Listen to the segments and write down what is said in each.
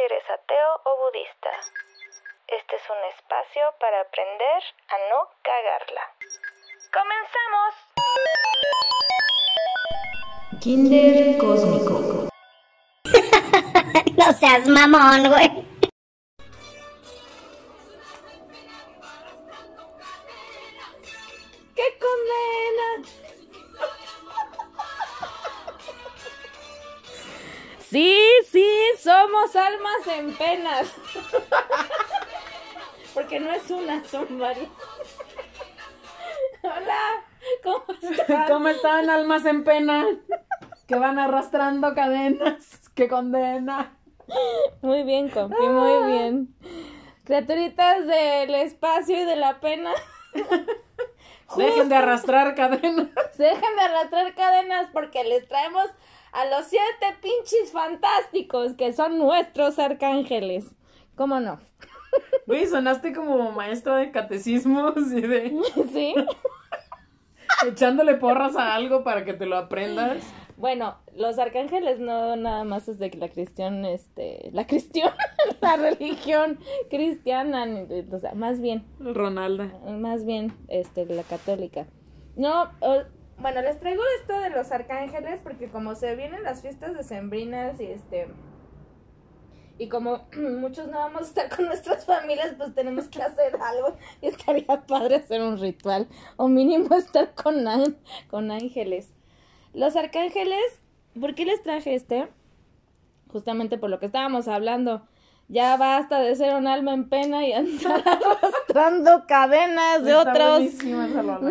eres ateo o budista. Este es un espacio para aprender a no cagarla. ¡Comenzamos! Kinder Cósmico. No seas mamón, güey. ¡Qué condena! Sí, somos almas en penas. Porque no es una, son varias. Hola, ¿cómo están? ¿Cómo están, almas en pena? Que van arrastrando cadenas. ¡Qué condena! Muy bien, compi, muy bien. Criaturitas del espacio y de la pena. Dejen de arrastrar cadenas. Dejen de arrastrar cadenas porque les traemos a los 7 pinches fantásticos que son nuestros arcángeles. ¿Cómo no? Güey, sonaste como maestra de catecismos y de... ¿Sí? Echándole porras a algo para que te lo aprendas. Bueno, los arcángeles no nada más es de la la religión cristiana, o sea, más bien Ronalda. La católica. No, bueno, les traigo esto de los arcángeles porque como se vienen las fiestas decembrinas y como muchos no vamos a estar con nuestras familias, pues tenemos que hacer algo y estaría padre hacer un ritual o mínimo estar con ángeles. Los arcángeles, ¿por qué les traje Justamente por lo que estábamos hablando. Ya basta de ser un alma en pena y andar arrastrando cadenas de Está otros. buenísima esa rola.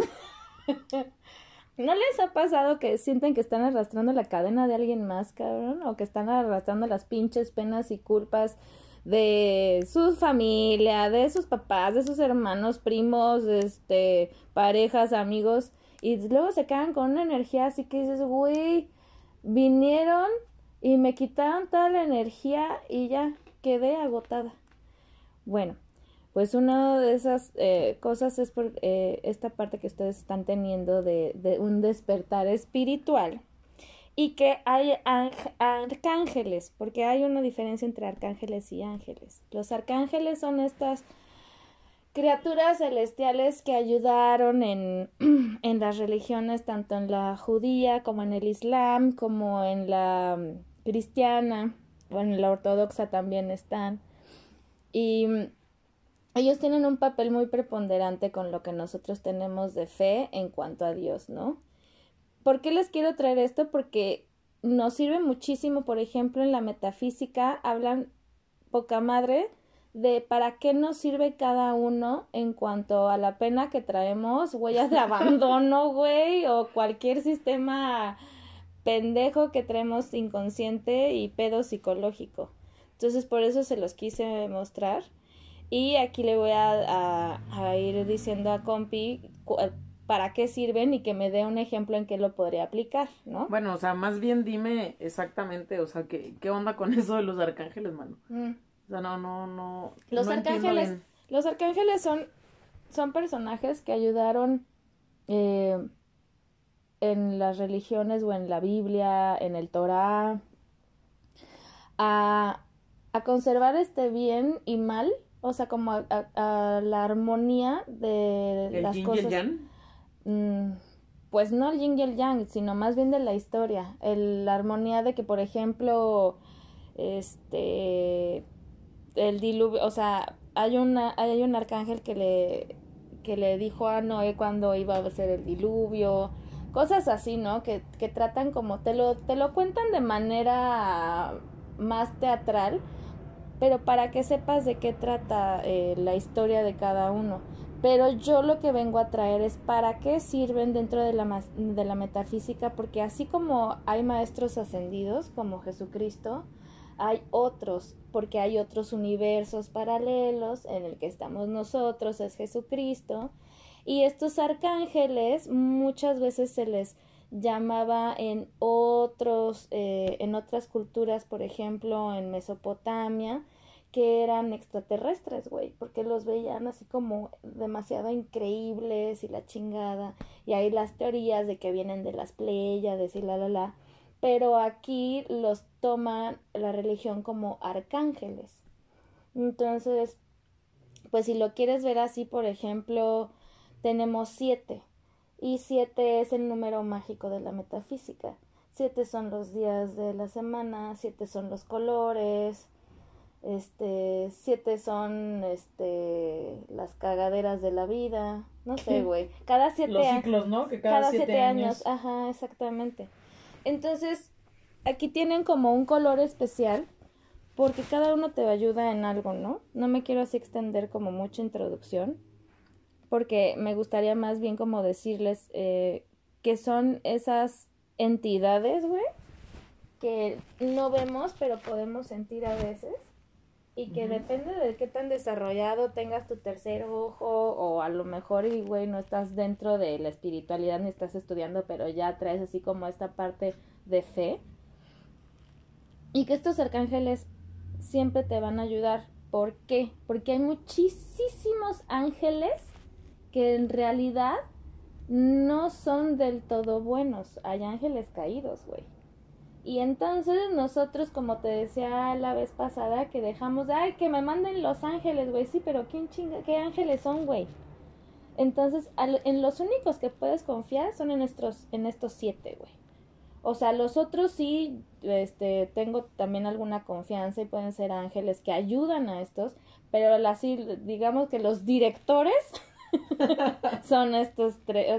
¿No les ha pasado que sienten que están arrastrando la cadena de alguien más, cabrón? O que están arrastrando las pinches penas y culpas de su familia, de sus papás, de sus hermanos, primos, parejas, amigos, y luego se quedan con una energía así que dices, güey, vinieron y me quitaron toda la energía y ya quedé agotada. Bueno, pues una de esas cosas es por esta parte que ustedes están teniendo de un despertar espiritual y que hay arcángeles, porque hay una diferencia entre arcángeles y ángeles. Los arcángeles son estas criaturas celestiales que ayudaron en las religiones, tanto en la judía como en el islam, como en la cristiana, o en la ortodoxa también están. Y ellos tienen un papel muy preponderante con lo que nosotros tenemos de fe en cuanto a Dios, ¿no? ¿Por qué les quiero traer esto? Porque nos sirve muchísimo, por ejemplo, en la metafísica, hablan poca madre de para qué nos sirve cada uno en cuanto a la pena que traemos, huellas de abandono, güey, o cualquier sistema pendejo que traemos inconsciente y pedo psicológico. Entonces, por eso se los quise mostrar. Y aquí le voy a ir diciendo a compi para qué sirven y que me dé un ejemplo en qué lo podría aplicar, ¿no? Bueno, o sea, más bien dime exactamente, o sea, ¿qué onda con eso de los arcángeles, mano? O sea, no. Los no arcángeles son personajes que ayudaron en las religiones o en la Biblia, en el Torá, a conservar bien y mal, o sea, como a la armonía de ¿El las yin cosas. y el yang? Pues no el yin y el yang, sino más bien de la historia. La armonía de que, por ejemplo, el diluvio, o sea, hay un arcángel que le dijo a Noé cuando iba a ser el diluvio, cosas así, ¿no? Que tratan como, te lo cuentan de manera más teatral, pero para que sepas de qué trata la historia de cada uno. Pero yo lo que vengo a traer es para qué sirven dentro de la metafísica, porque así como hay maestros ascendidos como Jesucristo, hay otros, porque hay otros universos paralelos en el que estamos nosotros, es Jesucristo, y estos arcángeles muchas veces se les llamaba en otras culturas, por ejemplo en Mesopotamia, que eran extraterrestres, güey, porque los veían así como demasiado increíbles y la chingada, y hay las teorías de que vienen de las Pléyades y la. pero aquí los toman la religión como arcángeles. Entonces, pues si lo quieres ver así, por ejemplo, tenemos 7, y 7 es el número mágico de la metafísica. 7 son los días de la semana, 7 son los colores, 7 son las cagaderas de la vida, no sé, güey. Cada 7 los ciclos, ¿no? Que cada 7 años. Ajá, exactamente. Entonces, aquí tienen como un color especial porque cada uno te ayuda en algo, ¿no? No me quiero así extender como mucha introducción porque me gustaría más bien como decirles que son esas entidades, güey, que no vemos pero podemos sentir a veces y que depende de qué tan desarrollado tengas tu tercer ojo o a lo mejor, y güey, no estás dentro de la espiritualidad ni estás estudiando, pero ya traes así como esta parte de fe. Y que estos arcángeles siempre te van a ayudar. ¿Por qué? Porque hay muchísimos ángeles que en realidad no son del todo buenos. Hay ángeles caídos, güey. Y entonces nosotros, como te decía la vez pasada, que dejamos de, ay, que me manden los ángeles, güey. Sí, pero ¿quién chinga? ¿Qué ángeles son, güey? Entonces, en los únicos que puedes confiar son en estos 7, güey. O sea, los otros sí, tengo también alguna confianza y pueden ser ángeles que ayudan a estos, pero así, digamos que los directores son estos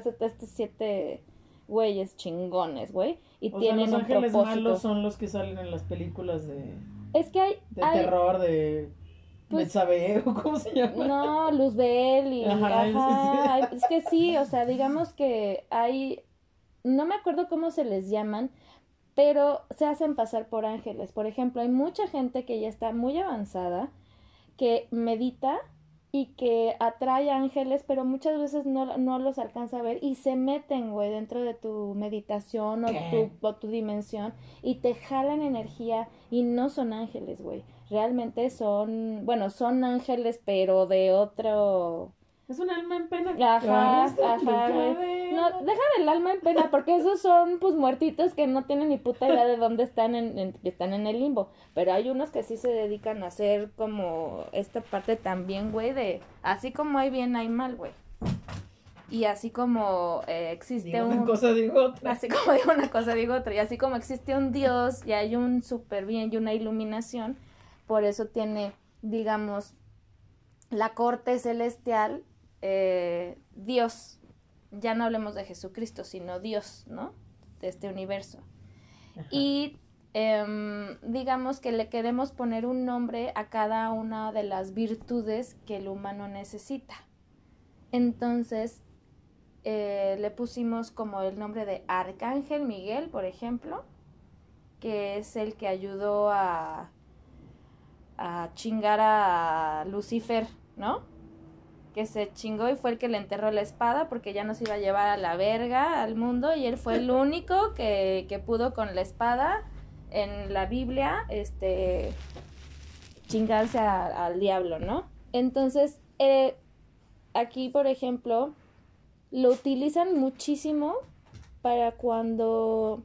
7 güeyes chingones, güey, y o tienen sea, los ángeles propósito. malos son los que salen en las películas es que hay terror, de pues, Betsabe, ¿o cómo se llama? No, Luzbel y Ajá. es que sí, o sea, digamos que hay, no me acuerdo cómo se les llaman, pero se hacen pasar por ángeles. Por ejemplo, hay mucha gente que ya está muy avanzada, que medita y que atrae ángeles, pero muchas veces no los alcanza a ver y se meten, güey, dentro de tu meditación o tu dimensión y te jalan energía y no son ángeles, güey. Realmente son ángeles, pero de otro... Es un alma en pena. Ajá, güey. No, deja del alma en pena, porque esos son, pues, muertitos que no tienen ni puta idea de dónde están, están en el limbo. Pero hay unos que sí se dedican a hacer como esta parte también, güey, de... Así como hay bien, hay mal, güey. Y así como existe digo una cosa, digo otra. Así como digo una cosa, digo otra. Y así como existe un Dios y hay un súper bien y una iluminación, por eso tiene, digamos, la corte celestial... Dios, ya no hablemos de Jesucristo, sino Dios, ¿no? De este universo. Ajá. Y digamos que le queremos poner un nombre a cada una de las virtudes que el humano necesita. Entonces, le pusimos como el nombre de Arcángel Miguel, por ejemplo, que es el que ayudó a chingar a Lucifer, ¿no? Que se chingó y fue el que le enterró la espada porque ya nos iba a llevar a la verga al mundo y él fue el único que pudo con la espada en la Biblia chingarse al diablo, ¿no? Entonces, aquí, por ejemplo, lo utilizan muchísimo para cuando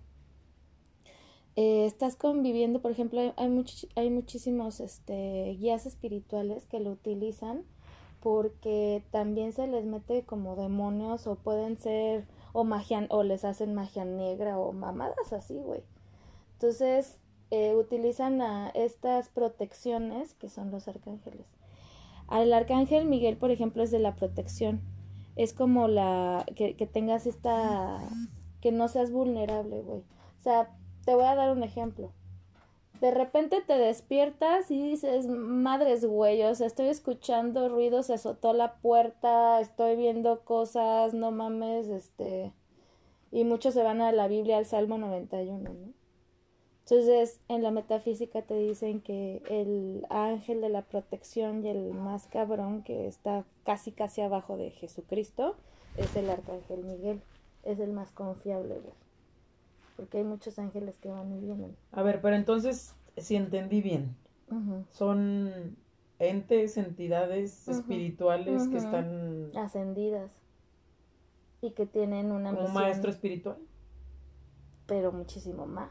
estás conviviendo, por ejemplo, hay muchísimos guías espirituales que lo utilizan porque también se les mete como demonios o pueden ser o magia o les hacen magia negra o mamadas así, güey. Entonces utilizan a estas protecciones que son los arcángeles. El arcángel Miguel, por ejemplo, es de la protección. Es como que tengas que no seas vulnerable, güey. O sea, te voy a dar un ejemplo. De repente te despiertas y dices, madres güey, o sea, estoy escuchando ruidos, se azotó la puerta, estoy viendo cosas, no mames, y muchos se van a la Biblia, al Salmo 91, ¿no? Entonces, en la metafísica te dicen que el ángel de la protección y el más cabrón, que está casi abajo de Jesucristo, es el arcángel Miguel, es el más confiable, güey. Porque hay muchos ángeles que van y vienen. A ver, pero entonces, si entendí bien, son entes, entidades espirituales que están... ascendidas. Y que tienen una ¿como misión. maestro espiritual? pero muchísimo más.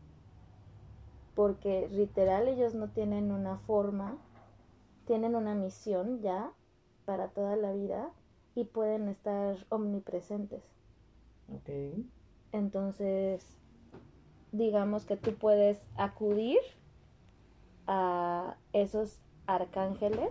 Porque literal ellos no tienen una forma, tienen una misión ya para toda la vida y pueden estar omnipresentes. Ok. Entonces, digamos que tú puedes acudir a esos arcángeles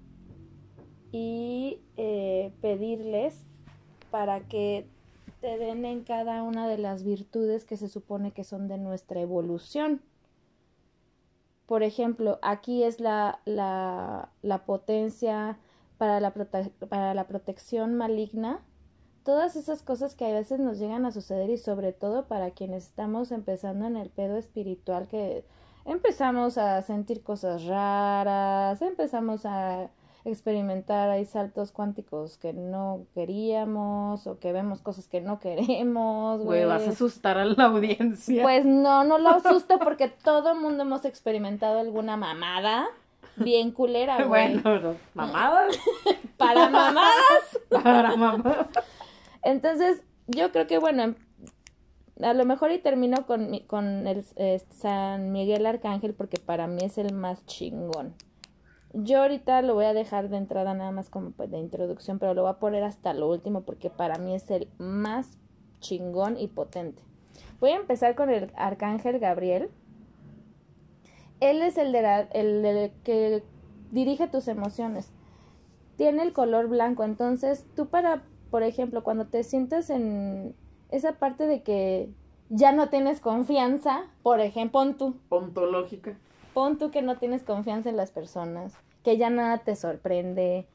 y pedirles para que te den en cada una de las virtudes que se supone que son de nuestra evolución. Por ejemplo, aquí es la potencia para la protección maligna. Todas esas cosas que a veces nos llegan a suceder y sobre todo para quienes estamos empezando en el pedo espiritual, que empezamos a sentir cosas raras, empezamos a experimentar ahí saltos cuánticos que no queríamos o que vemos cosas que no queremos, Güey, vas a asustar a la audiencia. Pues no lo asusto porque todo mundo hemos experimentado alguna mamada bien culera, güey. Bueno, mamadas. Para mamadas. Para mamadas. Entonces, yo creo que, bueno, a lo mejor y termino con el San Miguel Arcángel porque para mí es el más chingón. Yo ahorita lo voy a dejar de entrada nada más como pues, de introducción, pero lo voy a poner hasta lo último porque para mí es el más chingón y potente. Voy a empezar con el Arcángel Gabriel. Él es el que dirige tus emociones. Tiene el color blanco, entonces tú por ejemplo, cuando te sientes en esa parte de que ya no tienes confianza, por ejemplo, Ontológica. Pon tú que no tienes confianza en las personas, que ya nada te sorprende,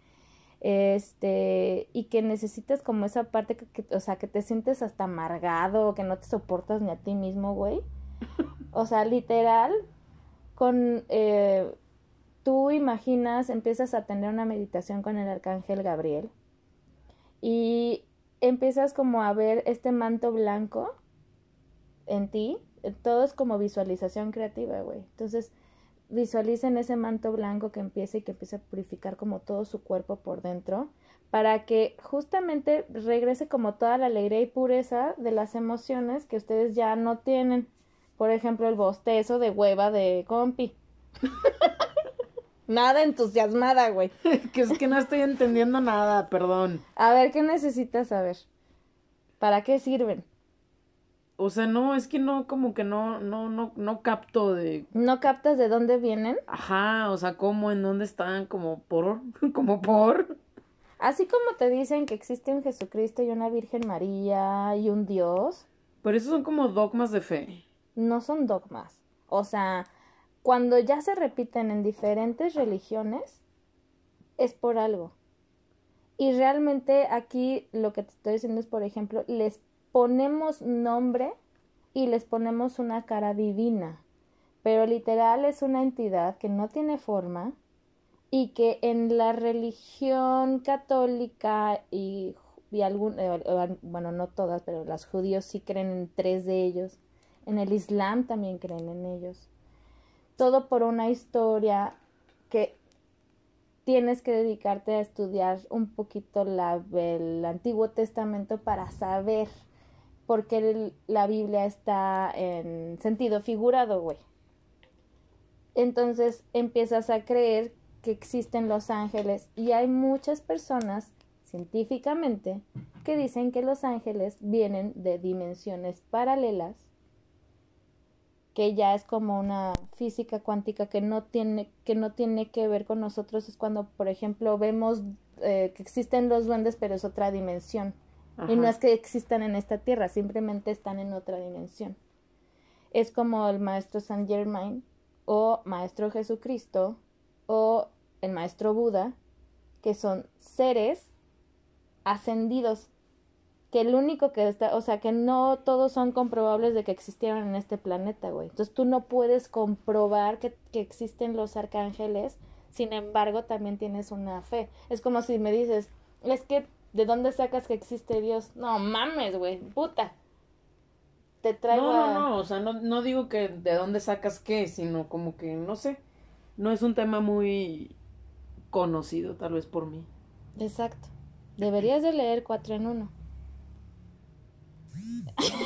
y que necesitas como esa parte o sea, que te sientes hasta amargado, que no te soportas ni a ti mismo, güey. O sea, literal, tú imaginas, empiezas a tener una meditación con el Arcángel Gabriel y empiezas como a ver este manto blanco en ti. Todo es como visualización creativa, güey. Entonces, visualicen ese manto blanco que empiece a purificar como todo su cuerpo por dentro, para que justamente regrese como toda la alegría y pureza de las emociones que ustedes ya no tienen. Por ejemplo, el bostezo de hueva de compi. Nada entusiasmada, güey. Que es que no estoy entendiendo nada, perdón. A ver, ¿qué necesitas saber? ¿Para qué sirven? O sea, no, es que no, como que no capto de... ¿No captas de dónde vienen? Ajá, o sea, cómo, en dónde están, como por... Así como te dicen que existe un Jesucristo y una Virgen María y un Dios. Pero esos son como dogmas de fe. No son dogmas. O sea, cuando ya se repiten en diferentes religiones, es por algo. Y realmente aquí lo que te estoy diciendo es, por ejemplo, les ponemos nombre y les ponemos una cara divina, pero literal es una entidad que no tiene forma y que en la religión católica y bueno, no todas, pero los judíos sí creen en 3 de ellos, en el Islam también creen en ellos, todo por una historia que tienes que dedicarte a estudiar un poquito el Antiguo Testamento para saber por qué la Biblia está en sentido figurado, güey. Entonces empiezas a creer que existen los ángeles y hay muchas personas científicamente que dicen que los ángeles vienen de dimensiones paralelas, que ya es como una física cuántica que no tiene que ver con nosotros. Es cuando, por ejemplo, vemos que existen los duendes, pero es otra dimensión. Ajá. Y no es que existan en esta tierra, simplemente están en otra dimensión. Es como el maestro Saint Germain o maestro Jesucristo o el maestro Buda, que son seres ascendidos, que el único que está, o sea, que no todos son comprobables de que existieron en este planeta, güey. Entonces tú no puedes comprobar que existen los arcángeles, sin embargo también tienes una fe. Es como si me dices, es que, ¿de dónde sacas que existe Dios? No mames, güey, puta. Te traigo No, o sea, no digo que de dónde sacas qué, sino como que, no sé, no es un tema muy conocido tal vez por mí. Exacto. Deberías de leer 4 en 1.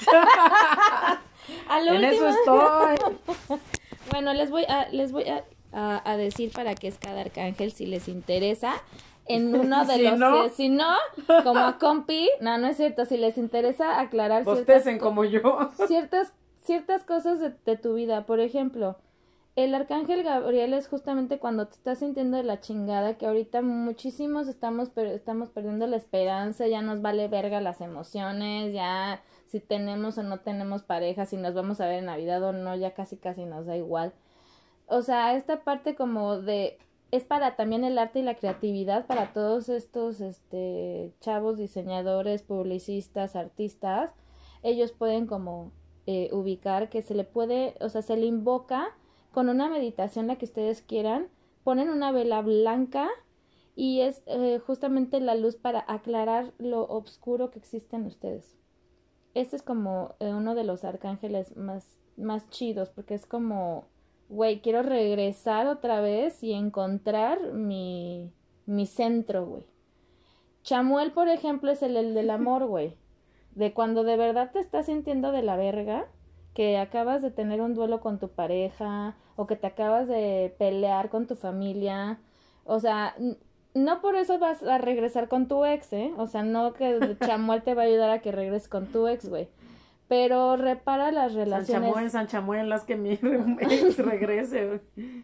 Al En eso último, estoy. bueno, les voy a decir para qué es cada arcángel si les interesa. En uno de Si los no. si no, como a compi, no es cierto, si les interesa aclarar Bostecen como yo. ciertas cosas de tu vida. Por ejemplo, el arcángel Gabriel es justamente cuando te estás sintiendo de la chingada, que ahorita muchísimos estamos perdiendo la esperanza, ya nos vale verga las emociones, ya si tenemos o no tenemos pareja, si nos vamos a ver en Navidad o no, ya casi nos da igual. O sea, esta parte como de es para también el arte y la creatividad para todos estos chavos diseñadores, publicistas, artistas. Ellos pueden como ubicar que se le puede, o sea, se le invoca con una meditación la que ustedes quieran, ponen una vela blanca y es justamente la luz para aclarar lo oscuro que existe en ustedes. Este es como uno de los arcángeles más chidos porque es como, güey, quiero regresar otra vez y encontrar mi centro, güey. Chamuel, por ejemplo, es el del amor, güey. De cuando de verdad te estás sintiendo de la verga, que acabas de tener un duelo con tu pareja o que te acabas de pelear con tu familia. O sea, no por eso vas a regresar con tu ex, ¿eh? O sea, no que Chamuel te va a ayudar a que regreses con tu ex, güey. Pero repara las relaciones. San Chamuel, las que mi ex regrese.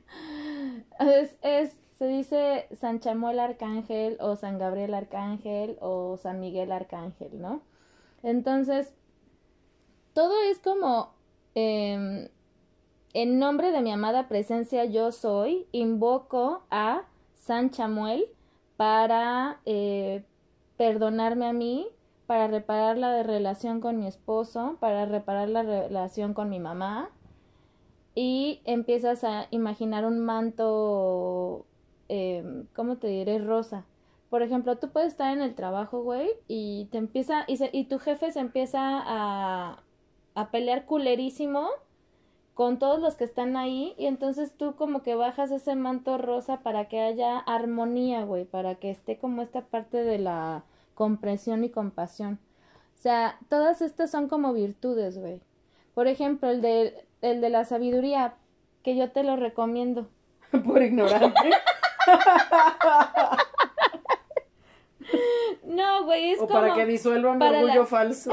Se dice San Chamuel Arcángel o San Gabriel Arcángel o San Miguel Arcángel, ¿no? Entonces, todo es como en nombre de mi amada presencia yo soy, invoco a San Chamuel para perdonarme a mí, para reparar la relación con mi esposo, para reparar la relación con mi mamá, y empiezas a imaginar un manto, ¿cómo te diré? Rosa. Por ejemplo, tú puedes estar en el trabajo, güey, y te empieza, y tu jefe se empieza a pelear culerísimo con todos los que están ahí, y entonces tú como que bajas ese manto rosa para que haya armonía, güey, para que esté como esta parte de la comprensión y compasión. O sea, todas estas son como virtudes, güey. Por ejemplo, el de la sabiduría, que yo te lo recomiendo. Por ignorante. No, güey, es o como... para que disuelva mi para orgullo falso.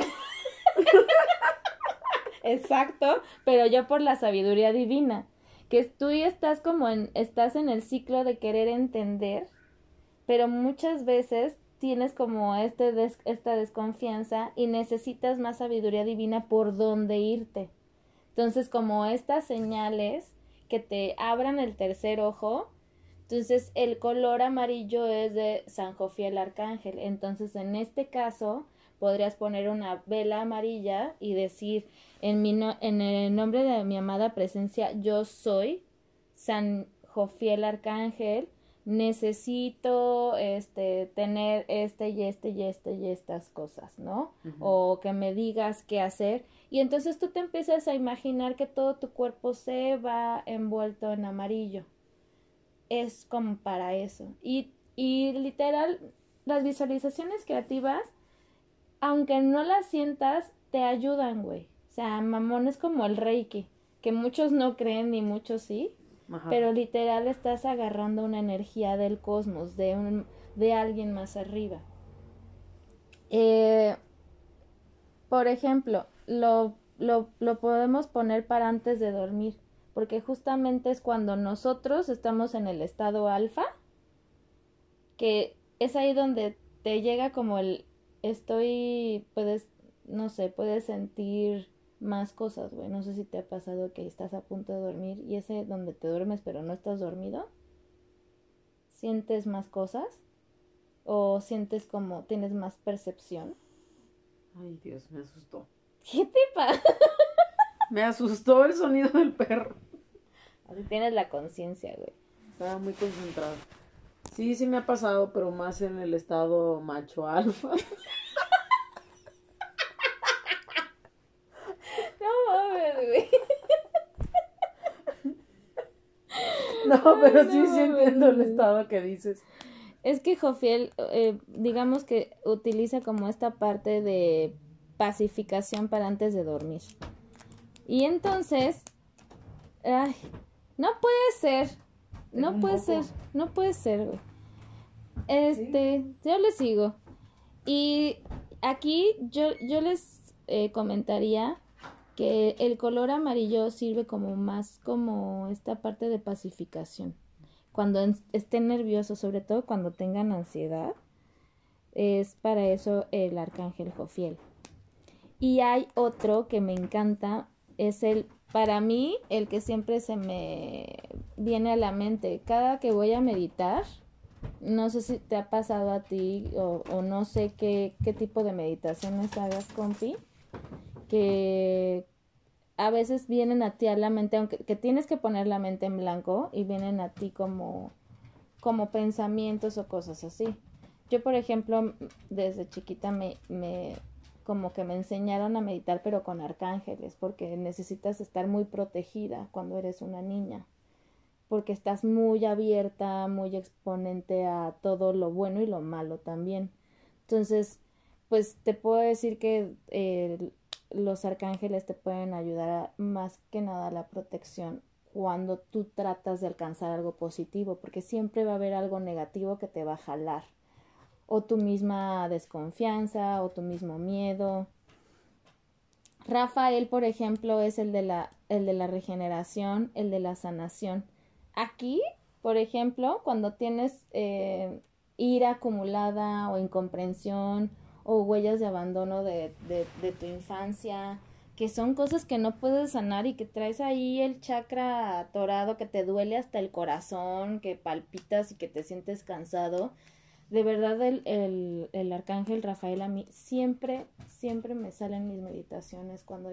Exacto, pero yo por la sabiduría divina, que tú ya estás como estás en el ciclo de querer entender, pero muchas veces tienes como esta desconfianza y necesitas más sabiduría divina por dónde irte. Entonces, como estas señales que te abran el tercer ojo, entonces el color amarillo es de San Jofiel Arcángel. Entonces, en este caso, podrías poner una vela amarilla y decir, en el nombre de mi amada presencia, yo soy San Jofiel Arcángel, necesito tener y estas cosas, ¿no? Uh-huh. O que me digas qué hacer. Y entonces tú te empiezas a imaginar que todo tu cuerpo se va envuelto en amarillo. Es como para eso. Y literal, las visualizaciones creativas, aunque no las sientas, te ayudan, güey. O sea, mamón, es como el Reiki, que muchos no creen ni muchos sí. Ajá. Pero literal estás agarrando una energía del cosmos, de alguien más arriba. Por ejemplo, lo podemos poner para antes de dormir, porque justamente es cuando nosotros estamos en el estado alfa, que es ahí donde te llega como puedes sentir más cosas, güey. No sé si te ha pasado que estás a punto de dormir y ese donde te duermes pero no estás dormido. ¿Sientes más cosas? ¿O sientes como tienes más percepción? Ay, Dios, me asustó. ¿Qué te pasa? Me asustó el sonido del perro. Así tienes la conciencia, güey. Estaba muy concentrado. Sí me ha pasado, pero más en el estado macho alfa. No, pero sí entiendo el estado que dices. Es que Jofiel, digamos que utiliza como esta parte de pacificación para antes de dormir. Y entonces, ay, no puede ser, güey. Yo les sigo. Y aquí yo les comentaría que el color amarillo sirve como más como esta parte de pacificación. Cuando estén nerviosos, sobre todo cuando tengan ansiedad, es para eso el arcángel Jofiel. Y hay otro que me encanta, es para mí, el que siempre se me viene a la mente. Cada que voy a meditar, no sé si te ha pasado a ti o no sé qué tipo de meditaciones hagas, compi, que a veces vienen a ti a la mente, aunque que tienes que poner la mente en blanco y vienen a ti como pensamientos o cosas así. Yo, por ejemplo, desde chiquita como que me enseñaron a meditar, pero con arcángeles, porque necesitas estar muy protegida cuando eres una niña, porque estás muy abierta, muy exponente a todo lo bueno y lo malo también. Entonces, pues te puedo decir que los arcángeles te pueden ayudar más que nada a la protección cuando tú tratas de alcanzar algo positivo, porque siempre va a haber algo negativo que te va a jalar, o tu misma desconfianza, o tu mismo miedo. Rafael, por ejemplo, es el de la regeneración, el de la sanación. Aquí, por ejemplo, cuando tienes ira acumulada o incomprensión o huellas de abandono de tu infancia, que son cosas que no puedes sanar y que traes ahí el chakra atorado, que te duele hasta el corazón, que palpitas y que te sientes cansado. De verdad, el arcángel Rafael a mí siempre me sale en mis meditaciones cuando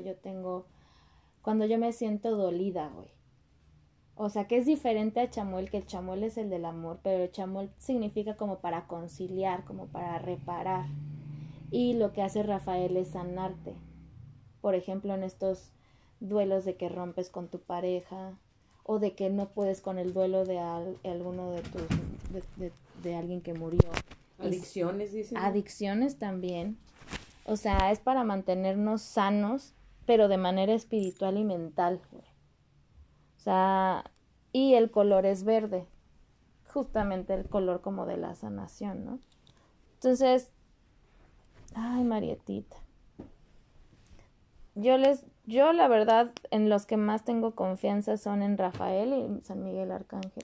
yo me siento dolida, güey. O sea, que es diferente a Chamuel, que el Chamuel es el del amor, pero el Chamuel significa como para conciliar, como para reparar. Y lo que hace Rafael es sanarte. Por ejemplo, en estos duelos de que rompes con tu pareja, o de que no puedes con el duelo de alguno de tus de alguien que murió. Adicciones, dicen. Adicciones también. O sea, es para mantenernos sanos, pero de manera espiritual y mental, güey. O sea, y el color es verde. Justamente el color como de la sanación, ¿no? Entonces, ay, Marietita. Yo la verdad, en los que más tengo confianza son en Rafael y San Miguel Arcángel.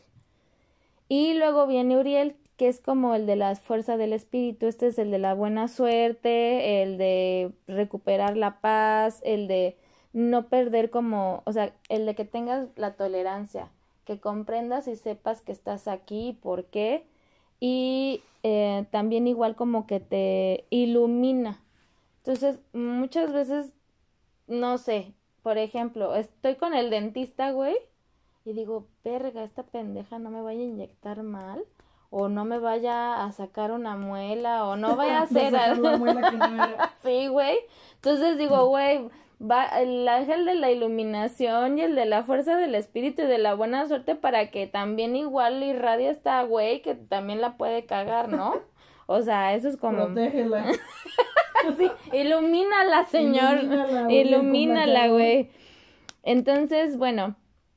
Y luego viene Uriel, que es como el de la fuerza del espíritu. Este es el de la buena suerte, el de recuperar la paz, el de no perder o sea, el de que tengas la tolerancia, que comprendas y sepas que estás aquí, por qué, y también igual como que te ilumina. Entonces, muchas veces, no sé, por ejemplo, estoy con el dentista, güey, y digo, verga, esta pendeja no me vaya a inyectar mal, o no me vaya a sacar una muela, o no vaya a hacer algo. Sí, güey. Entonces digo, güey, va el ángel de la iluminación y el de la fuerza del espíritu y de la buena suerte para que también igual irradie esta güey que también la puede cagar, ¿no? O sea, eso es como... Protégela. Sí, ilumínala, señor. Ilumínala, güey. Entonces, bueno,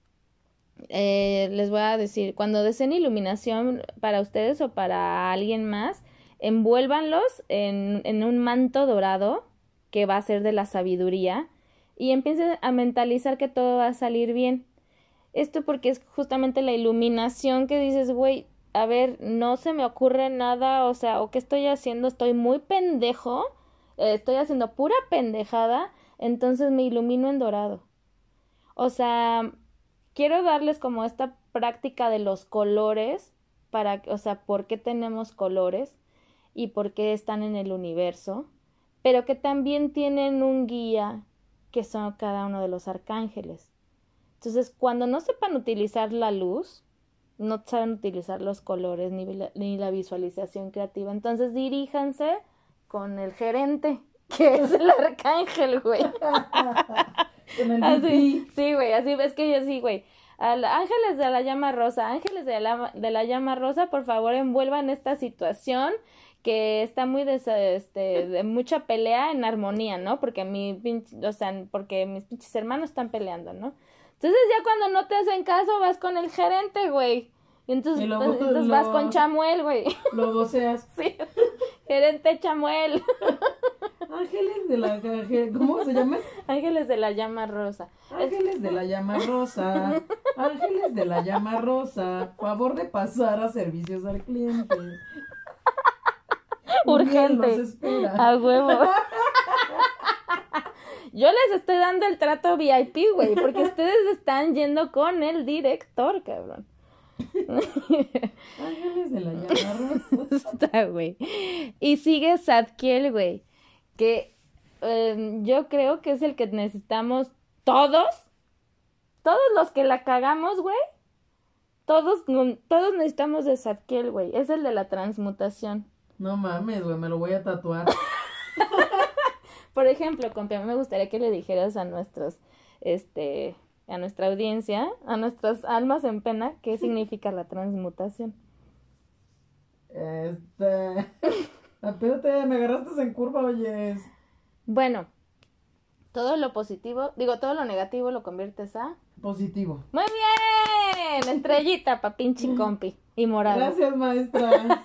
les voy a decir, cuando deseen iluminación para ustedes o para alguien más, envuélvanlos en un manto dorado que va a ser de la sabiduría y empiecen a mentalizar que todo va a salir bien. Esto porque es justamente la iluminación que dices, güey, a ver, no se me ocurre nada, o sea, ¿o qué estoy haciendo? Estoy muy pendejo, estoy haciendo pura pendejada, entonces me ilumino en dorado. O sea, quiero darles como esta práctica de los colores, o sea, por qué tenemos colores y por qué están en el universo, pero que también tienen un guía que son cada uno de los arcángeles. Entonces, cuando no sepan utilizar la luz, no saben utilizar los colores ni la visualización creativa, entonces diríjanse con el gerente, que es el arcángel, güey. Así, sí, güey, así ves que yo sí, güey. Ángeles de la llama rosa, ángeles de la llama rosa, por favor envuelvan esta situación, que está muy de mucha pelea en armonía, ¿no? Porque porque mis pinches hermanos están peleando, ¿no? Entonces ya cuando no te hacen caso vas con el gerente, güey. Y entonces vas con Chamuel, güey. Lo voceas. Sí. Gerente Chamuel. Ángeles de la... ¿Cómo se llama? Ángeles de la llama rosa. Ángeles de la llama rosa. Ángeles de la llama rosa. Favor de pasar a servicios al cliente. Urgente. Los espera. A huevo. Yo les estoy dando el trato VIP, güey, porque ustedes están yendo con el director, cabrón. Ángeles de la llama rosa. Está, güey. Y sigue Zadkiel, güey, que yo creo que es el que necesitamos todos los que la cagamos, güey. Todos necesitamos de Zadkiel, güey. Es el de la transmutación. No mames, güey, me lo voy a tatuar. Por ejemplo, compi, a mí me gustaría que le dijeras a nuestros, a nuestra audiencia, a nuestras almas en pena, qué significa la transmutación. Espérate, me agarraste en curva, oyes. Bueno, todo lo negativo lo conviertes a... Positivo. ¡Muy bien! Estrellita pa' pinche compi. Y morado. Gracias, maestra.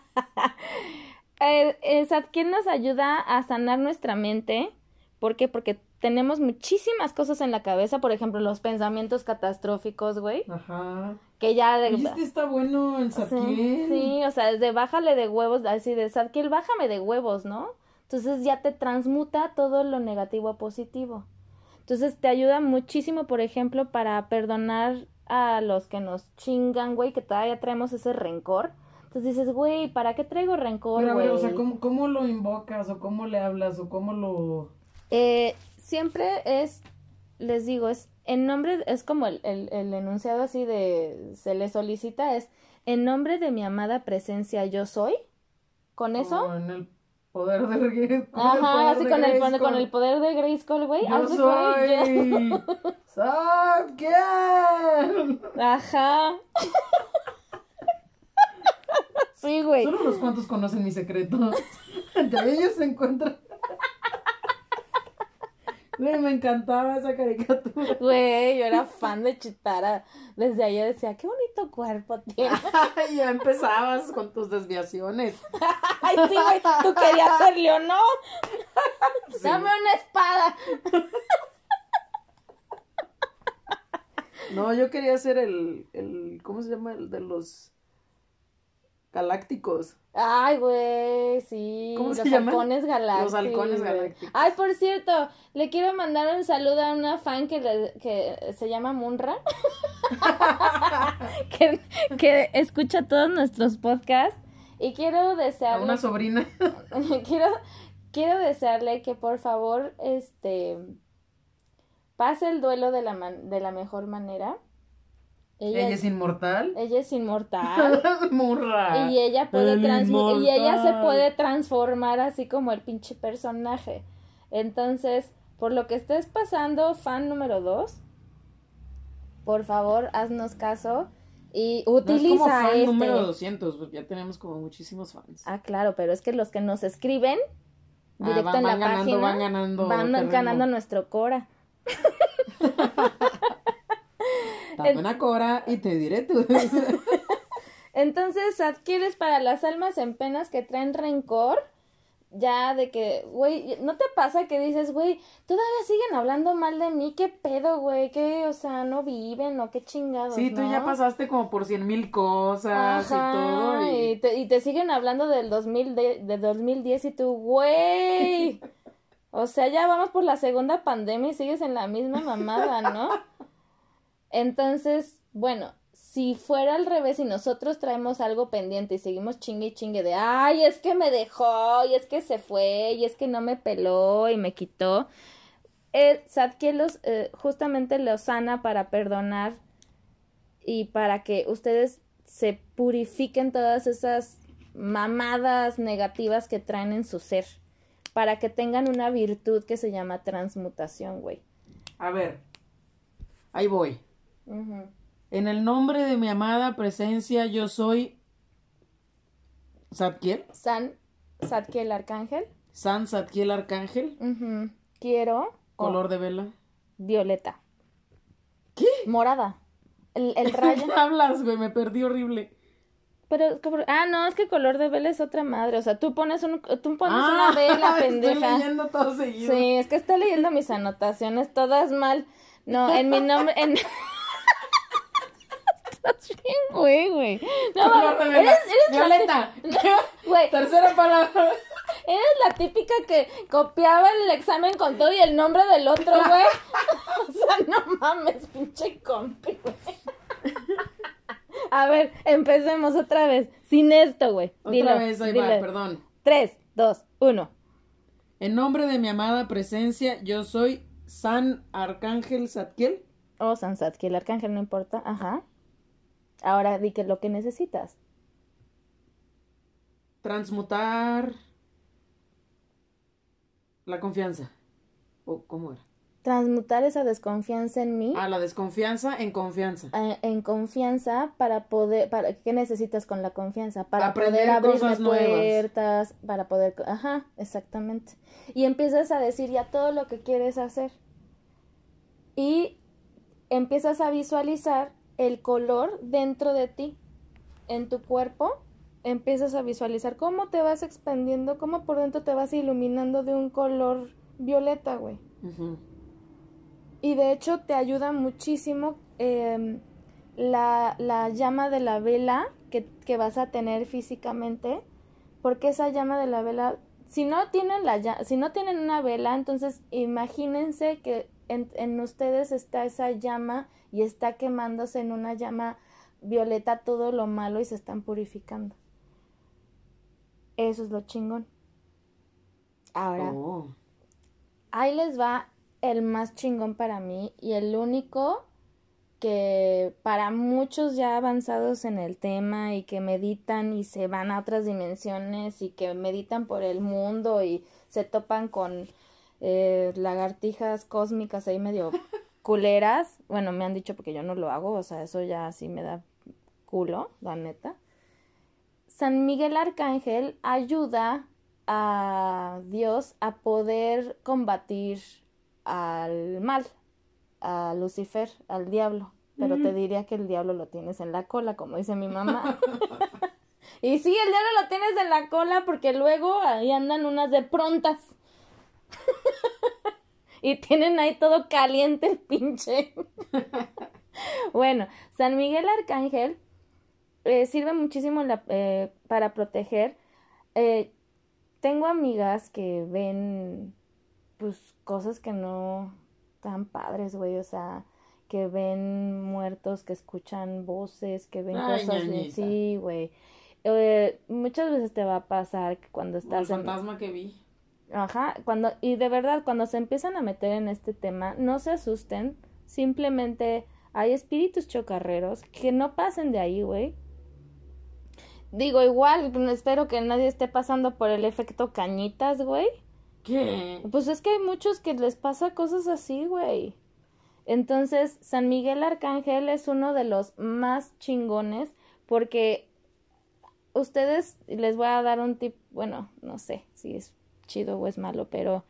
Zadkiel nos ayuda a sanar nuestra mente. ¿Por qué? Porque tenemos muchísimas cosas en la cabeza. Por ejemplo, los pensamientos catastróficos, güey. Ajá. Que ya... Oye, está bueno el Zadkiel. Sí, o sea, desde bájale de huevos, así de Zadkiel, bájame de huevos, ¿no? Entonces ya te transmuta todo lo negativo a positivo. Entonces te ayuda muchísimo, por ejemplo, para perdonar a los que nos chingan, güey, que todavía traemos ese rencor. Entonces dices, güey, ¿para qué traigo rencor, Pero a ver, güey? o sea, ¿cómo lo invocas? ¿O cómo le hablas? ¿O cómo lo...? Siempre les digo, es como el enunciado así se le solicita, es en nombre de mi amada presencia yo soy. ¿Con eso? Con el poder de Grayskull. Ajá, así con el poder de Grayskull, güey. Yo soy Zadkiel. Ajá. Sí, güey. Solo unos cuantos conocen mi secreto. Entre ellos se encuentran. Güey, me encantaba esa caricatura. Güey, yo era fan de Chitara. Desde ahí decía, qué bonito cuerpo tiene. Ay, ya empezabas con tus desviaciones. Ay, sí, güey, tú querías ser León, ¿no? Sí. Dame una espada. No, yo quería ser el ¿cómo se llama? El de los galácticos. Ay, güey, sí. ¿Cómo se los llaman? halcones galácticos. Los halcones güey. galácticos. Ay, por cierto, le quiero mandar un saludo a una fan que se llama Munra. que escucha todos nuestros podcasts. Y quiero desearle... A una sobrina. quiero desearle que por favor, pase el duelo de la mejor manera. Ella es inmortal. Ella es inmortal. Murra. Y ella puede inmortal. y ella se puede transformar así como el pinche personaje. Entonces, por lo que estés pasando, fan número 2, por favor, haznos caso y utiliza no es como fan número 200, porque ya tenemos como muchísimos fans. Ah, claro, pero es que los que nos escriben directo en la página van ganando nuestro Cora. Dame una Cora y te diré tú. Entonces adquieres para las almas en penas que traen rencor, ya de que, güey, ¿no te pasa que dices, güey, todavía siguen hablando mal de mí? ¿Qué pedo, güey? ¿Qué, o sea, no viven o qué chingados? Sí, tú ¿no? ya pasaste como por 100,000 cosas. Ajá, y todo. Y te siguen hablando del 2010 y tú, güey. O sea, ya vamos por la segunda pandemia y sigues en la misma mamada, ¿no? Entonces, bueno, si fuera al revés y nosotros traemos algo pendiente y seguimos chingue y chingue de, ay, es que me dejó, y es que se fue, y es que no me peló y me quitó, Zadkiel justamente los sana para perdonar y para que ustedes se purifiquen todas esas mamadas negativas que traen en su ser, para que tengan una virtud que se llama transmutación, güey. A ver, ahí voy. Uh-huh. En el nombre de mi amada presencia, yo soy Zadkiel. Zadkiel Arcángel. San Zadkiel Arcángel. Ujú. Quiero Color de vela. violeta. ¿Qué? Morada. El rayo. ¿Qué hablas, güey? Me perdí horrible. Pero, no, es que color de vela es otra madre. O sea, tú pones una vela, pendeja. Estoy leyendo todo seguido. Sí, es que está leyendo mis anotaciones todas mal. No, en mi nombre, Estás bien, güey. No, Color de vela. eres Violeta. Güey, Tercera palabra. eres la típica que copiaba el examen con todo y el nombre del otro, güey. O sea, no mames, pinche compi, güey. A ver, empecemos otra vez. Sin esto, güey. Otra vez, ahí va, perdón. 3, 2, 1. En nombre de mi amada presencia, yo soy San Arcángel Zadkiel. O San Zadkiel Arcángel, no importa. Ajá. Ahora di que lo que necesitas. Transmutar la confianza. ¿O cómo era? Transmutar esa desconfianza en mí. La desconfianza en confianza. En confianza ¿qué necesitas con la confianza? Para Aprender poder abrirme cosas nuevas. puertas, para poder, ajá, exactamente. Y empiezas a decir ya todo lo que quieres hacer. Y empiezas a visualizar el color dentro de ti, en tu cuerpo. Empiezas a visualizar cómo te vas expandiendo, cómo por dentro te vas iluminando de un color violeta, güey. Ujú. Y de hecho te ayuda muchísimo la llama de la vela que vas a tener físicamente, porque esa llama de la vela, si no tienen una vela, entonces imagínense que en ustedes está esa llama y está quemándose en una llama violeta todo lo malo y se están purificando. Eso es lo chingón. Ahora, ahí les va el más chingón para mí y el único que para muchos ya avanzados en el tema y que meditan y se van a otras dimensiones y que meditan por el mundo y se topan con lagartijas cósmicas ahí medio culeras. Bueno, me han dicho porque yo no lo hago, o sea, eso ya sí me da culo, la neta. San Miguel Arcángel ayuda a Dios a poder combatir al mal, a Lucifer, al diablo. Pero te diría que el diablo lo tienes en la cola, como dice mi mamá. Y sí, el diablo lo tienes en la cola porque luego ahí andan unas de prontas. Y tienen ahí todo caliente el pinche. Bueno, San Miguel Arcángel sirve muchísimo para proteger. Tengo amigas que ven pues cosas que no tan padres, güey, o sea, que ven muertos, que escuchan voces, que ven cosas de sí, güey. Muchas veces te va a pasar que cuando estás el fantasma que vi. Ajá, y de verdad, cuando se empiezan a meter en este tema, no se asusten, simplemente hay espíritus chocarreros que no pasen de ahí, güey. Digo, igual, espero que nadie esté pasando por el efecto cañitas, güey. ¿Qué? Pues es que hay muchos que les pasa cosas así, güey. Entonces, San Miguel Arcángel es uno de los más chingones porque ustedes, les voy a dar un tip, bueno, no sé si es chido o es malo, pero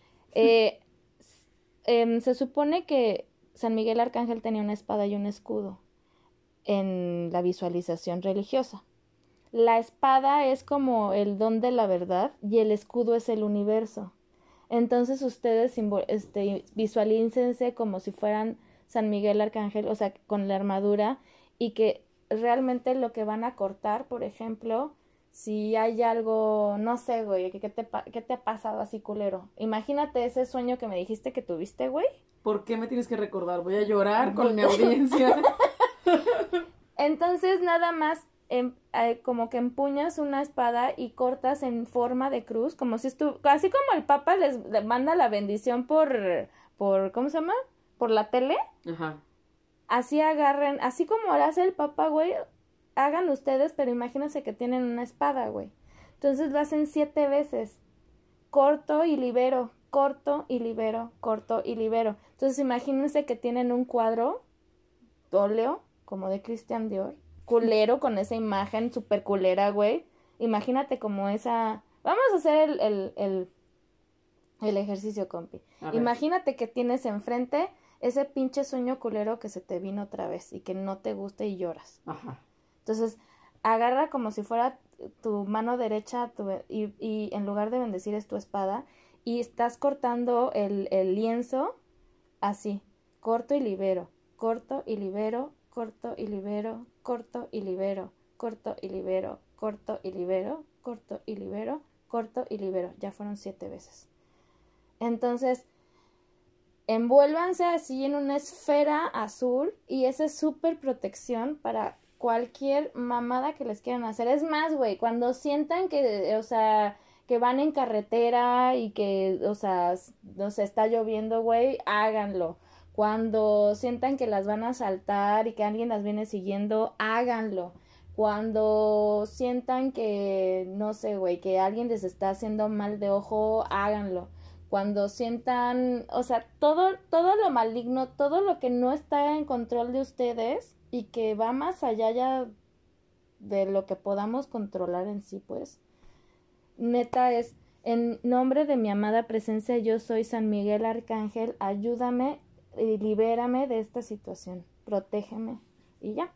se supone que San Miguel Arcángel tenía una espada y un escudo en la visualización religiosa. La espada es como el don de la verdad y el escudo es el universo. Entonces ustedes visualícense como si fueran San Miguel Arcángel, o sea, con la armadura, y que realmente lo que van a cortar, por ejemplo, si hay algo, no sé, güey, ¿qué te ha pasado así culero? Imagínate ese sueño que me dijiste que tuviste, güey. ¿Por qué me tienes que recordar? Voy a llorar con mi audiencia. Entonces nada más como que empuñas una espada y cortas en forma de cruz, como si así como el Papa les manda la bendición por ¿cómo se llama? Por la tele. Ajá. Así agarren, así como lo hace el Papa, güey, hagan ustedes, pero imagínense que tienen una espada, güey. Entonces lo hacen 7 veces. Corto y libero, corto y libero, corto y libero. Entonces imagínense que tienen un cuadro óleo, como de Christian Dior, culero, con esa imagen super culera, güey. Imagínate como esa Vamos a hacer el ejercicio, compi. A ver. Imagínate que tienes enfrente ese pinche sueño culero que se te vino otra vez y que no te gusta y lloras. Ajá. Entonces, agarra como si fuera tu mano derecha y en lugar de bendecir es tu espada y estás cortando el lienzo así, corto y libero, corto y libero, corto y libero, corto y libero, corto y libero, corto y libero, corto y libero, corto y libero. Ya fueron 7 veces. Entonces, envuélvanse así en una esfera azul y esa es súper protección para cualquier mamada que les quieran hacer. Es más, güey, cuando sientan que, o sea, que van en carretera y que, o sea, no sé, está lloviendo, güey, háganlo. Cuando sientan que las van a asaltar y que alguien las viene siguiendo, háganlo. Cuando sientan que, no sé, güey, que alguien les está haciendo mal de ojo, háganlo. Cuando sientan, o sea, todo lo maligno, todo lo que no está en control de ustedes y que va más allá ya de lo que podamos controlar en sí, pues. Neta es, en nombre de mi amada presencia, yo soy San Miguel Arcángel, ayúdame y libérame de esta situación, protégeme y ya.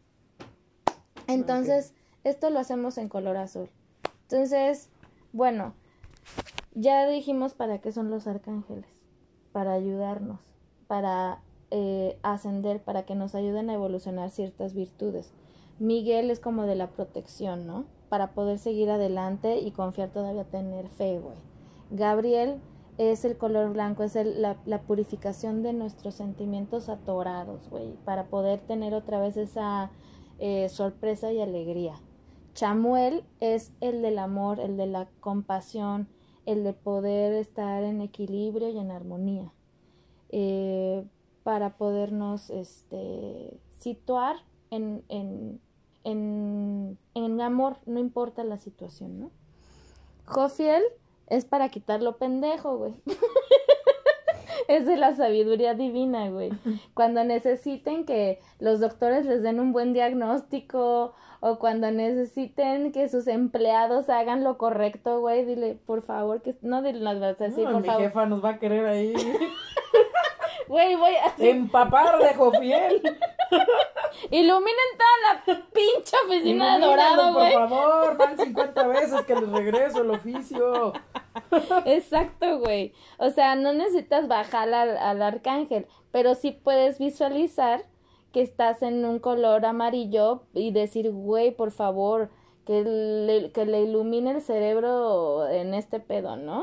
Entonces, esto lo hacemos en color azul. Entonces, bueno, ya dijimos para qué son los arcángeles, para ayudarnos, para ascender, para que nos ayuden a evolucionar ciertas virtudes. Miguel es como de la protección, ¿no? Para poder seguir adelante y confiar todavía, tener fe, güey. Gabriel es el color blanco, es la purificación de nuestros sentimientos atorados, güey, para poder tener otra vez esa sorpresa y alegría. Chamuel es el del amor, el de la compasión, el de poder estar en equilibrio y en armonía, para podernos situar en amor, no importa la situación, ¿no? Jofiel es para quitar lo pendejo, güey. Es de la sabiduría divina, güey. Cuando necesiten que los doctores les den un buen diagnóstico o cuando necesiten que sus empleados hagan lo correcto, güey, dile, por favor, que no dile las vas a decir, No, por mi favor. jefa nos va a querer ahí Güey, voy a empapar de Jofiel. iluminen toda la pinche oficina de Ilumínanos, dorado, güey. por favor, van 50 veces que les regreso el oficio. Exacto, güey. O sea, no necesitas bajar al arcángel, pero sí puedes visualizar que estás en un color amarillo y decir, güey, por favor, que le ilumine el cerebro en este pedo, ¿no?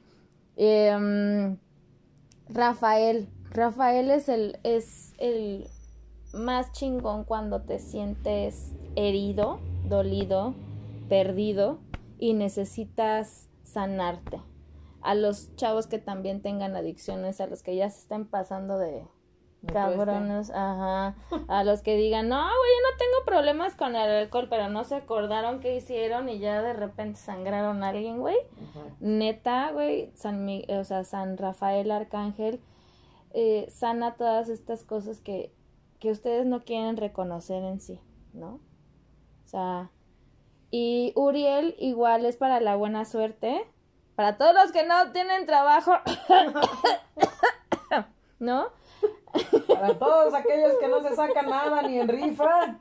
Rafael es el más chingón cuando te sientes herido, dolido, perdido y necesitas sanarte. A los chavos que también tengan adicciones, a los que ya se están pasando de cabrones, ajá, a los que digan, no, güey, yo no tengo problemas con el alcohol, pero no se acordaron qué hicieron y ya de repente sangraron a alguien, güey. Neta, güey, San Rafael Arcángel sana todas estas cosas que ustedes no quieren reconocer en sí, ¿no? O sea, y Uriel igual es para la buena suerte, para todos los que no tienen trabajo, ¿no? Para todos aquellos que no se sacan nada ni en rifa.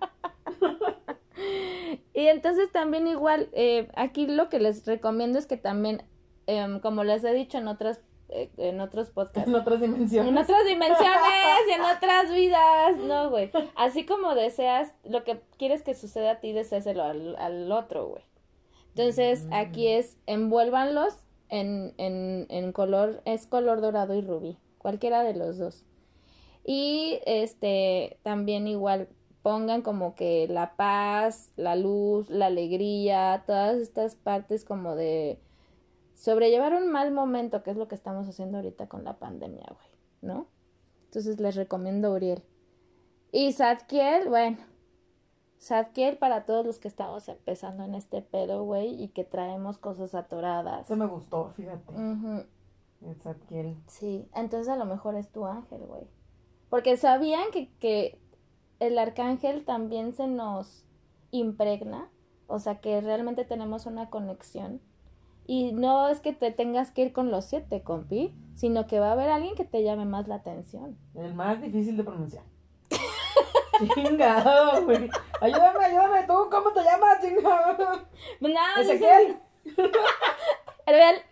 Y entonces también igual, aquí lo que les recomiendo es que también, como les he dicho en otros podcasts, En otras dimensiones. en otras dimensiones y en otras vidas, no, güey. Así como deseas lo que quieres que suceda a ti, deséaselo al otro, güey. Entonces, aquí es, envuélvanlos en color, es color dorado y rubí, cualquiera de los dos. Y también igual pongan como que la paz, la luz, la alegría, todas estas partes como de sobrellevar un mal momento, que es lo que estamos haciendo ahorita con la pandemia, güey, ¿no? Entonces les recomiendo Uriel. Y Zadkiel, bueno, Zadkiel para todos los que estamos empezando en este pedo, güey, y que traemos cosas atoradas. Eso me gustó, fíjate. Ujú. El Zadkiel. Sí, entonces a lo mejor es tu ángel, güey. Porque sabían que el arcángel también se nos impregna, o sea que realmente tenemos una conexión Y no es que te tengas que ir con los 7, compi, sino que va a haber alguien que te llame más la atención. El más difícil de pronunciar. Chingado, güey. Ayúdame, ¿tú cómo te llamas, chingado? Nada, Ezequiel. Herbiel.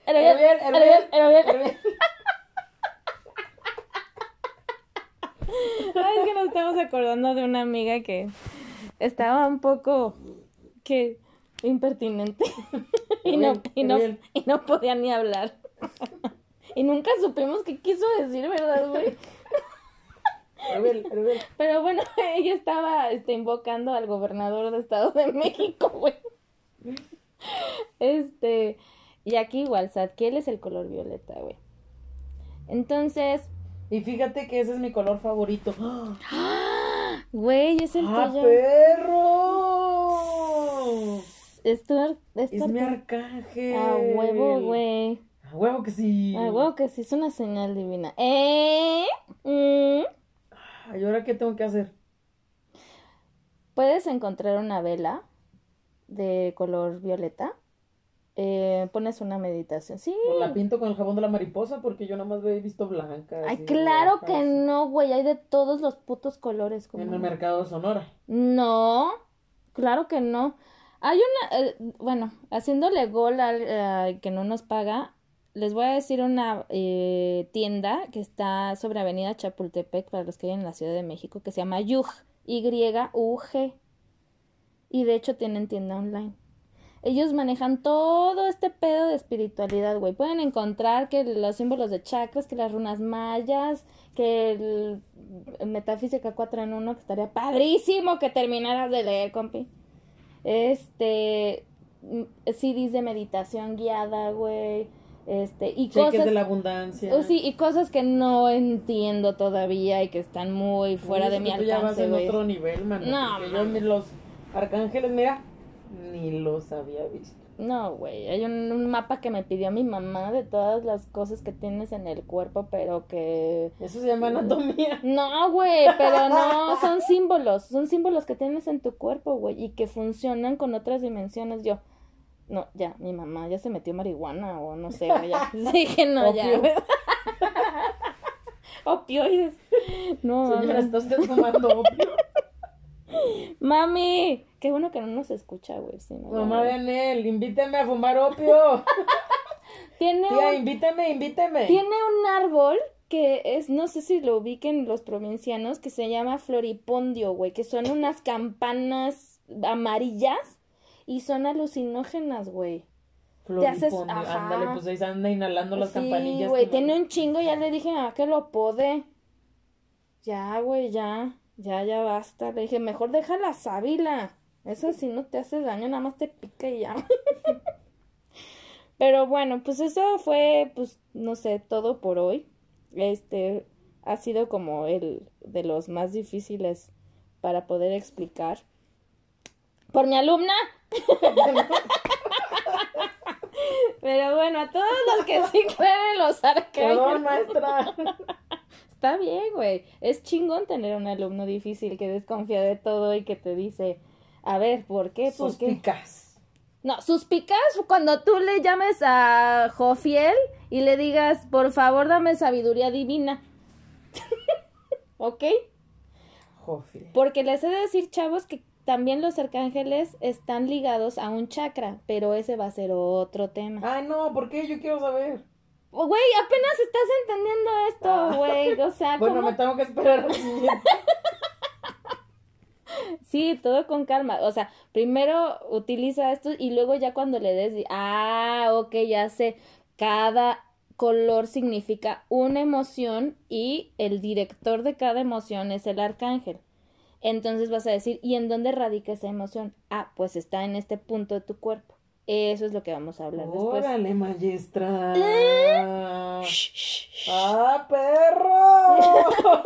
Ay, es que nos estamos acordando de una amiga que estaba un poco impertinente y no podía ni hablar. Y nunca supimos qué quiso decir, ¿verdad, güey? Herbiel. Pero bueno, ella estaba invocando al gobernador de Estado de México, güey. Y aquí igual, Zadkiel es el color violeta, güey. Entonces, Y fíjate que ese es mi color favorito. güey, es el tuyo. ¡Perro! Es Es mi arcángel. A huevo, güey. A huevo que sí. A huevo que sí, es una señal divina. ¿Y ahora qué tengo que hacer? Puedes encontrar una vela de color violeta. Pones una meditación. Sí. Pues la pinto con el jabón de la mariposa porque yo nada más he visto blanca. Ay, así, claro roja, que así. no, güey. Hay de todos los putos colores. En el mercado de Sonora. No, claro que no. Hay una, bueno, haciéndole gol al que no nos paga, les voy a decir una tienda que está sobre Avenida Chapultepec, para los que viven en la Ciudad de México, que se llama Yug, Y-U-G. Y de hecho tienen tienda online. Ellos manejan todo este pedo de espiritualidad, güey. Pueden encontrar que los símbolos de chakras, que las runas mayas, que el Metafísica 4 en 1, que estaría padrísimo que terminaras de leer, compi. CDs de meditación guiada, güey. Y Cheques cosas de la abundancia. sí, y cosas que no entiendo todavía y que están muy fuera Uy, de es mi que tú ya vas alcance, en güey. otro nivel, mano. No, porque yo ni los arcángeles, mira, ni los había visto. No, güey, hay un mapa que me pidió mi mamá de todas las cosas que tienes en el cuerpo, pero que... Eso se llama anatomía. No, güey, pero no, son símbolos que tienes en tu cuerpo, güey, y que funcionan con otras dimensiones. Yo, no, ya, mi mamá ya se metió marihuana o no sé, güey, ya. Dije, no, ya, Opio. güey. Opioides. No, Señora, no. ¿está usted fumando opio? Mami, qué bueno que no nos escucha, güey. Si no, Mamá de Anel, invíteme a fumar opio. Tiene Tía, un, invíteme. tiene un árbol que es, no sé si lo ubiquen los provincianos, que se llama floripondio, güey, que son unas campanas amarillas y son alucinógenas, güey. Te haces, Floripondio, ajá. ándale, pues ahí se anda inhalando las Sí, campanillas. güey, con tiene la- un chingo, ya le dije a que lo podé. Ya, güey, ya basta. Le dije, mejor deja la sábila. Eso sí no te hace daño, nada más te pica y ya. Pero bueno, pues eso fue, pues, no sé, todo por hoy. Ha sido como el de los más difíciles para poder explicar. Por mi alumna. Pero bueno, a todos los que sí creen en los arcángeles. Perdón, maestra. Está bien, güey. Es chingón tener un alumno difícil que desconfía de todo y que te dice, a ver, ¿por qué? ¿Por qué? Suspicaz. No, suspicaz cuando tú le llames a Jofiel y le digas, por favor, dame sabiduría divina. ¿Ok? Jofi. Porque les he de decir, chavos, que también los arcángeles están ligados a un chakra, pero ese va a ser otro tema. Ay, no, ¿por qué? Yo quiero saber. Güey, apenas estás entendiendo esto, güey. O sea, Bueno, ¿cómo? me tengo que esperar al siguiente. Sí, todo con calma. O sea, primero utiliza esto y luego ya cuando le des, ok, ya sé. Cada color significa una emoción y el director de cada emoción es el arcángel. Entonces vas a decir, ¿y en dónde radica esa emoción? Ah, pues está en este punto de tu cuerpo. Eso es lo que vamos a hablar después. Órale, maestra. Shh, shh, shh. ¡Ah, perro!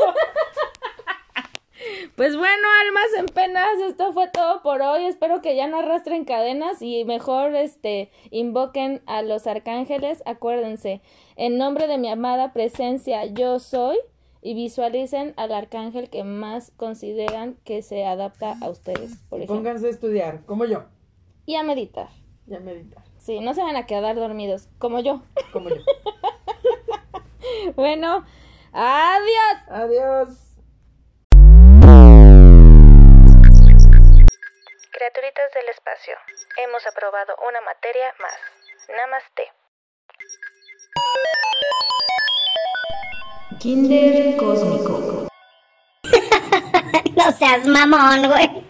Pues bueno, almas en penas, esto fue todo por hoy. Espero que ya no arrastren cadenas y mejor invoquen a los arcángeles. Acuérdense, en nombre de mi amada presencia, yo soy, y visualicen al arcángel que más consideran que se adapta a ustedes, por ejemplo. Pónganse a estudiar, como yo. Y a meditar. Ya meditar. Sí, no se van a quedar dormidos, como yo. Como yo. Bueno, adiós. Adiós. Criaturitas del espacio, hemos aprobado una materia más. Namaste. No seas mamón, güey.